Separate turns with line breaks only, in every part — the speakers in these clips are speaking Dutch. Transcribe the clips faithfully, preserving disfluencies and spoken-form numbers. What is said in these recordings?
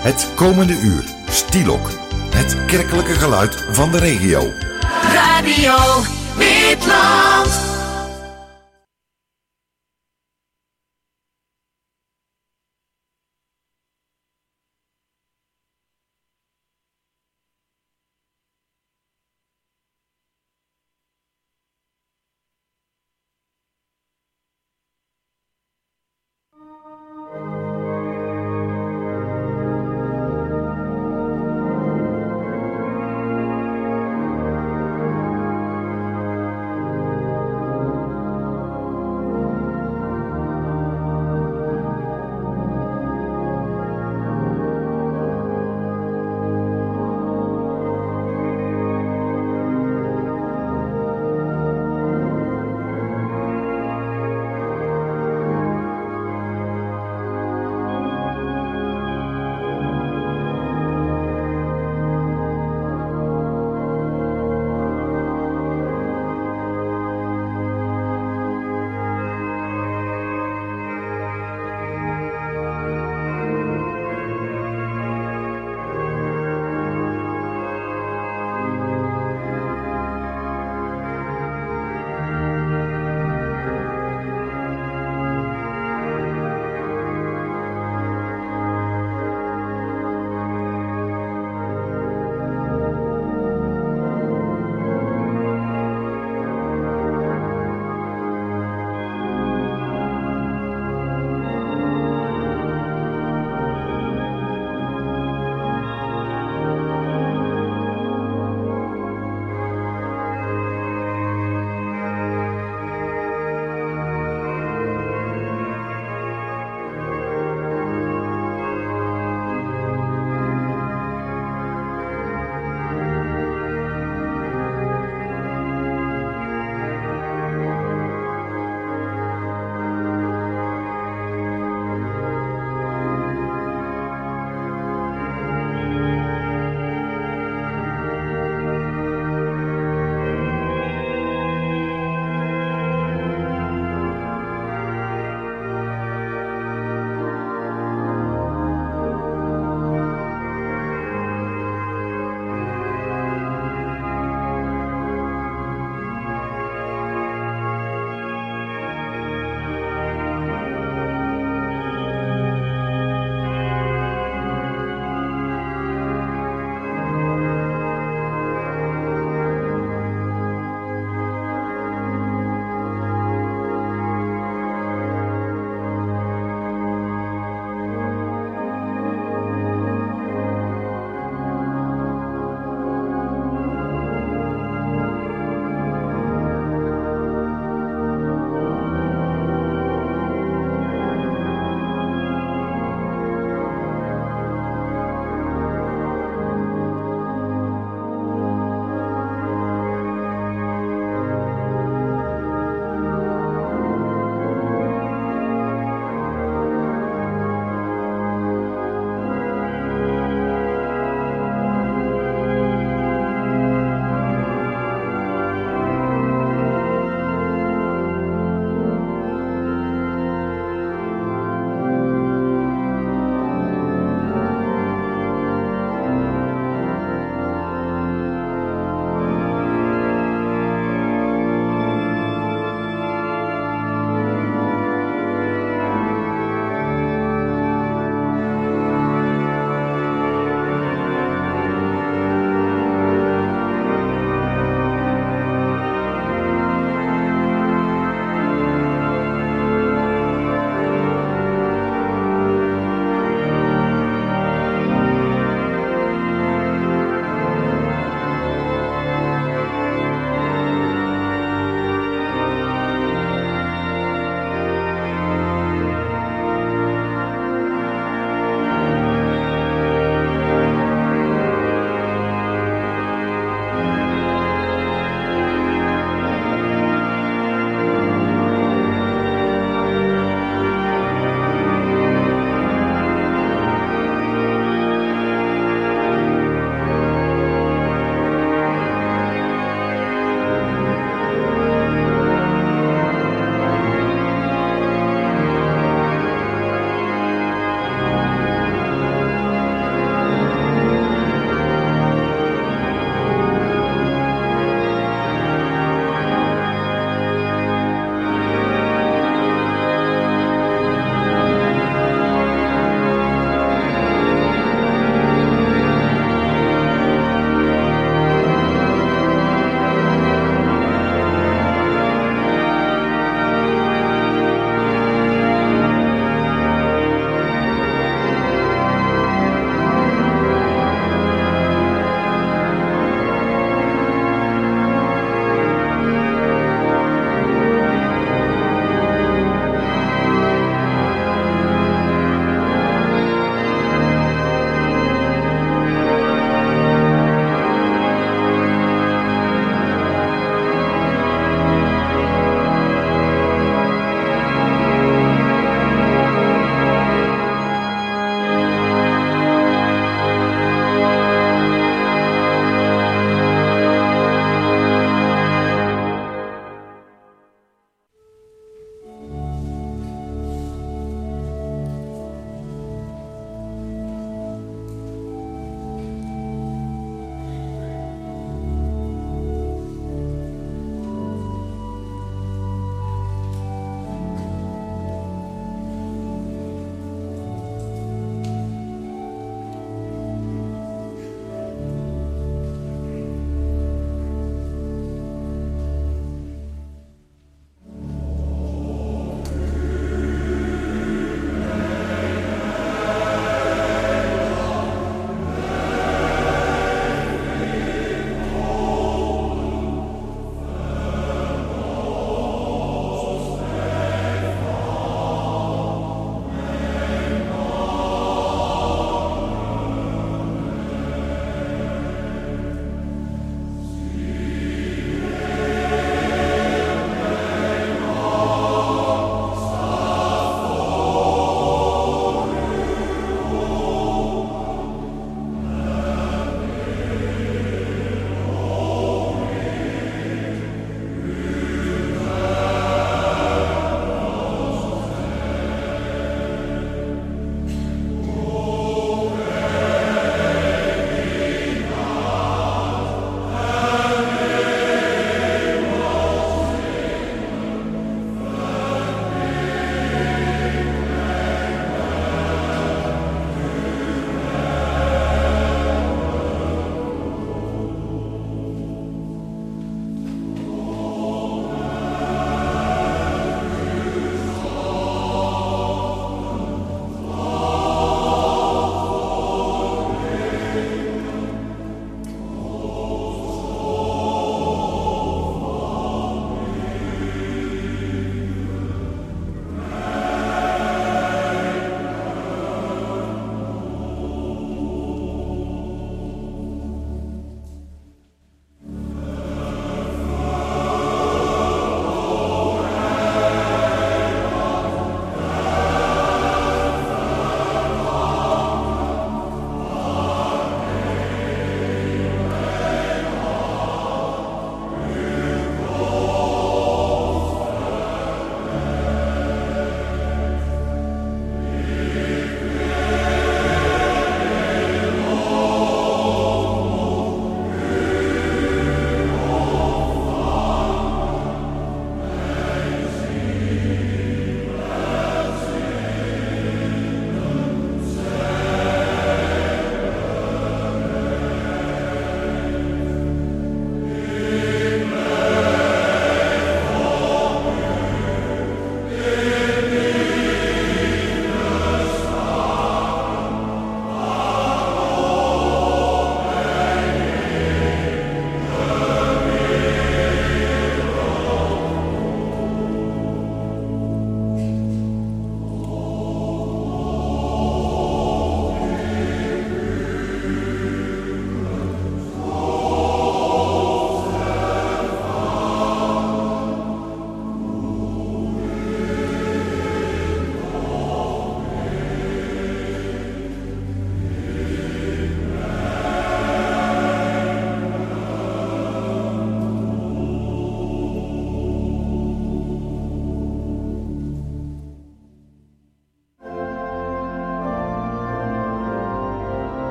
Het komende uur, Stielok. Het kerkelijke geluid van de regio.
Radio Witland.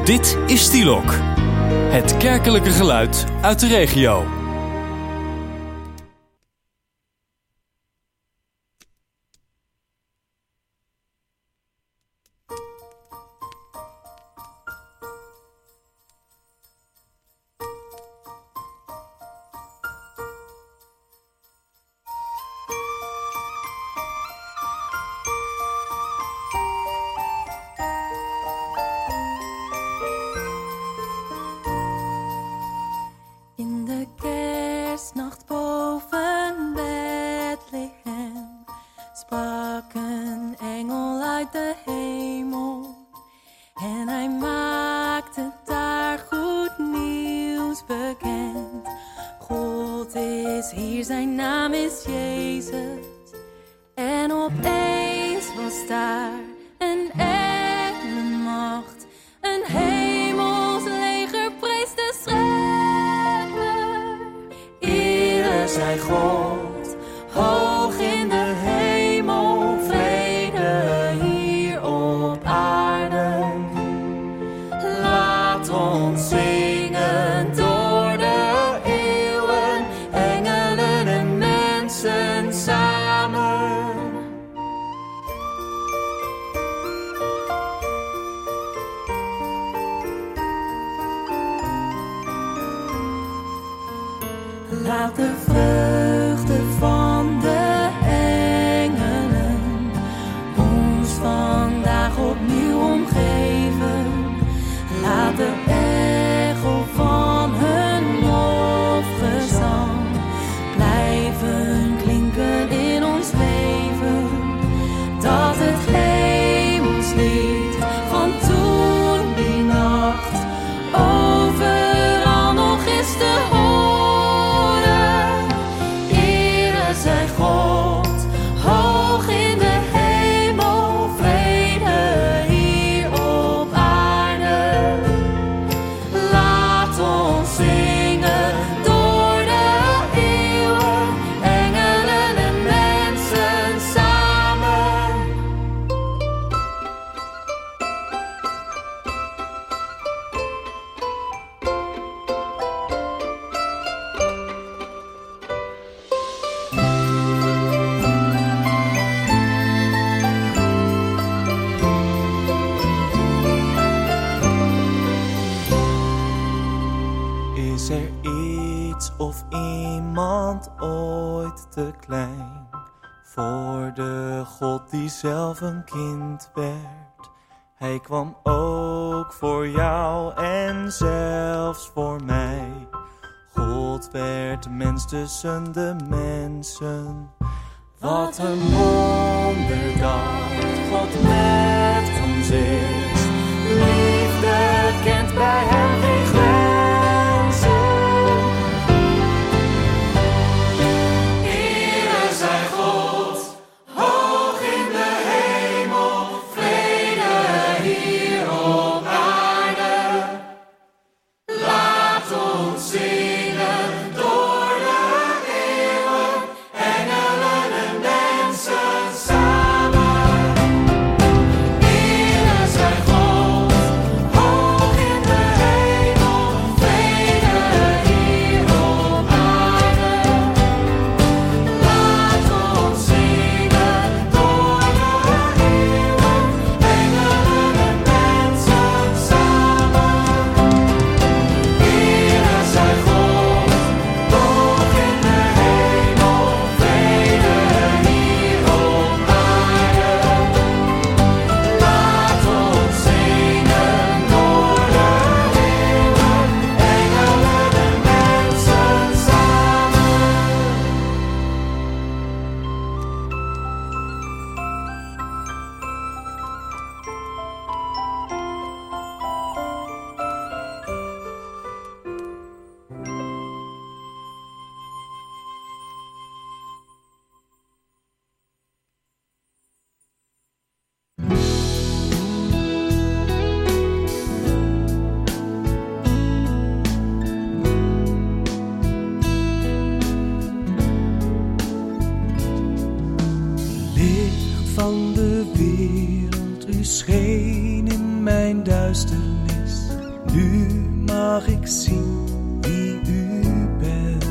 Dit is Stielok, het kerkelijke geluid uit de regio.
Laat de vreugde van de engelen ons vandaag opnieuw omgeven. Laat de echo van hun lofgezang blijven klinken in ons leven. Dat het hemelslied van toen die nacht overal nog is te horen.
Voor de God die zelf een kind werd. Hij kwam ook voor jou en zelfs voor mij. God werd mens tussen de mensen. Wat een wonder dat God met ons is. Liefde kent bij hem geen grenzen.
van de wereld, u scheen in mijn duisternis.
Nu mag ik zien wie u bent.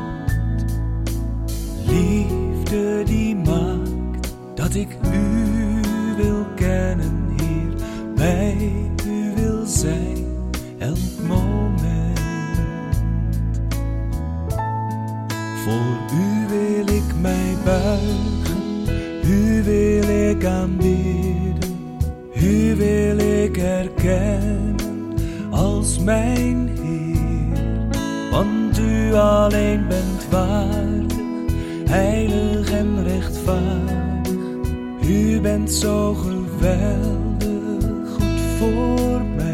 Liefde die maakt dat ik u wil kennen, Heer. Bij u wil zijn elk moment. Voor u wil ik mij buigen, u wil ik aanbidden, u wil ik erkennen als mijn Heer. Want u alleen bent waardig, heilig en rechtvaardig. U bent zo geweldig goed voor mij.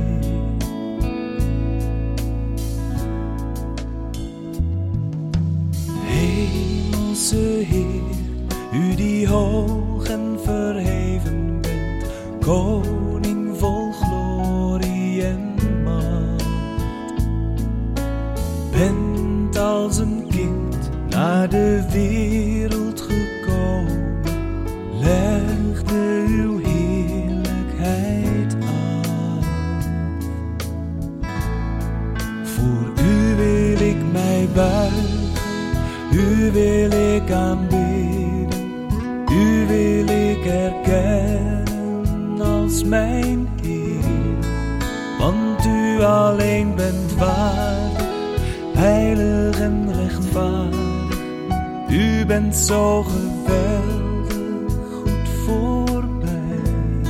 Hemelse Heer, u die hoog en verheven bent, koning vol glorie en macht. Bent als een kind naar de wereld gekomen, legde uw heerlijkheid af. Voor u wil ik mij buigen, u wil ik aanbidden, u wil ik erkennen als mijn Heer. Want u alleen bent waardig, heilig en rechtvaardig. U bent zo geweldig goed voor mij.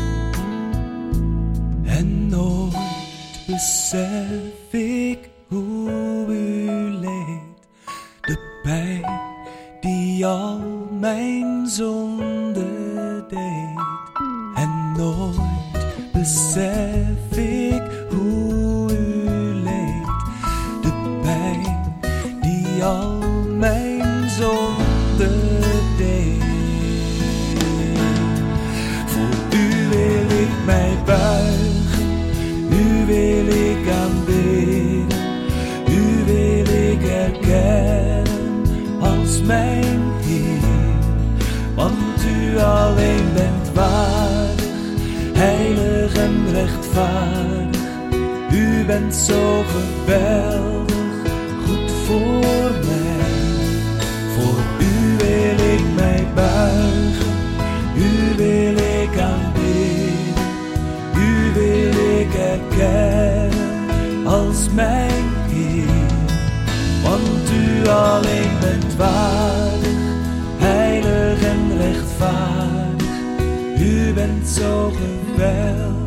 En nooit besef ik hoe u leed, de pijn die al mijn zonde deed. En nooit besef ik hoe u leed, de pijn die al mijn zonde deed. Voor u wil ik mij buigen, u wil ik aanbidden, u wil ik erkennen als mijn Heer. Want u alleen bent waardig, heilig en rechtvaardig. U bent zo geweldig goed voor mij. Voor u wil ik mij buigen, u wil ik aanbidden, u wil ik erkennen als mijn Heer. Want u alleen bent waardig, heilig en rechtvaardig. U bent zo geweldig